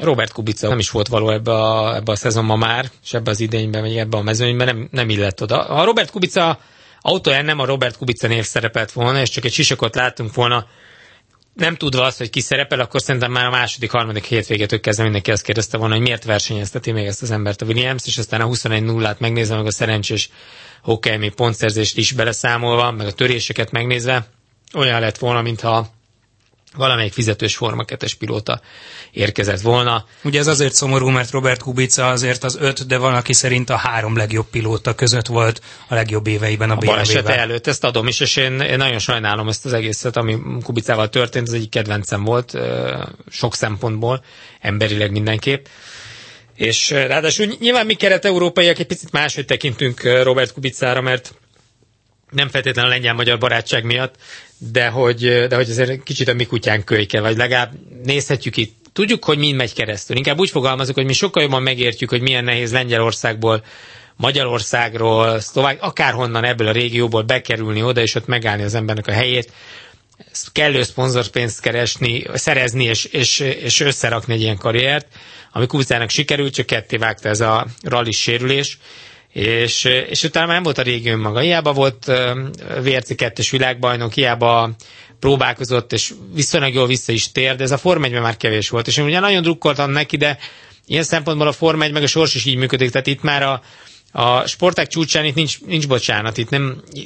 Robert Kubica nem is volt való ebbe a szezonban már, és ebbe az idényben, vagy ebbe a mezőnyben nem illett oda. Ha a Robert Kubica autóján nem a Robert Kubica név szerepelt volna, és csak egy sisakot láttunk volna, nem tudva azt, hogy ki szerepel, akkor szerintem már a második, harmadik hétvégétől kezdve mindenki azt kérdezte volna, hogy miért versenyezteti még ezt az embert a Williams, és aztán a 21-0-át megnézve, meg a szerencsés Hockenheimi pontszerzést is beleszámolva, meg a töréseket megnézve, olyan lett volna, mintha valamelyik fizetős Forma 2-es pilóta érkezett volna. Ugye ez azért szomorú, mert Robert Kubica azért az 5, de van, aki szerint a 3 legjobb pilóta között volt a legjobb éveiben a BMW-vel. A balesete előtt, ezt adom is, és én nagyon sajnálom ezt az egészet, ami Kubicával történt, az egyik kedvencem volt, sok szempontból, emberileg mindenképp. És ráadásul nyilván mi kelet-európaiak egy picit máshogy tekintünk Robert Kubicára, mert nem feltétlenül a lengyel-magyar barátság miatt, de hogy azért kicsit a mi kutyánk kölyke, vagy legalább nézhetjük itt. Tudjuk, hogy mind megy keresztül. Inkább úgy fogalmazok, hogy mi sokkal jobban megértjük, hogy milyen nehéz Lengyelországból, Magyarországról, akárhonnan ebből a régióból bekerülni oda, és ott megállni az embernek a helyét, kellő szponzorpénzt szerezni, és összerakni egy ilyen karriert, ami Kubicának sikerült, csak ketté vágta ez a rallis sérülés, és utána már nem volt a régi önmaga. Hiába volt VRC 2-es világbajnok, hiába próbálkozott, és viszonylag jól vissza is tér, de ez a Forma 1-ben már kevés volt. És én ugye nagyon drukkoltam neki, de ilyen szempontból a Forma 1 meg a sors is így működik, tehát itt már a sportág csúcsán itt nincs bocsánat, itt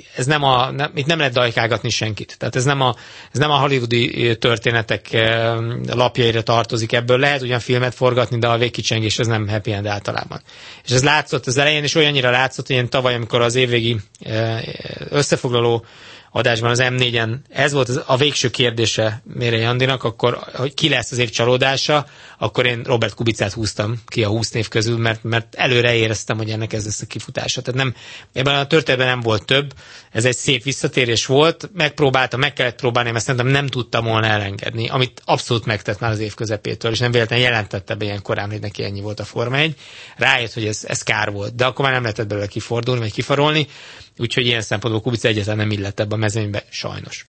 nem lehet dajkálgatni senkit. Tehát ez nem a hollywoodi történetek lapjaira tartozik, ebből lehet ugyan filmet forgatni, de a végkicsengés ez nem happy end általában. És ez látszott az elején, és olyannyira látszott, hogy én tavaly, amikor az évvégi összefoglaló adásban az M4-en ez volt a végső kérdése Mérei Andinak, akkor, hogy ki lesz az év csalódása, akkor én Robert Kubicát húztam ki a 20 név közül, mert előre éreztem, hogy ennek ez lesz a kifutása. Tehát ebben a történetben nem volt több, ez egy szép visszatérés volt, meg kellett próbálni, mert szerintem nem tudtam volna elengedni, amit abszolút megtett már az év közepétől, és nem véletlenül jelentette be ilyen korán, hogy neki ennyi volt a Forma 1. Rájött, hogy ez kár volt, de akkor már nem lehetett belőle kifordulni, vagy kifarolni, úgyhogy ilyen szempontból Kubica egyáltalán nem illett ebbe a mezőnybe, sajnos.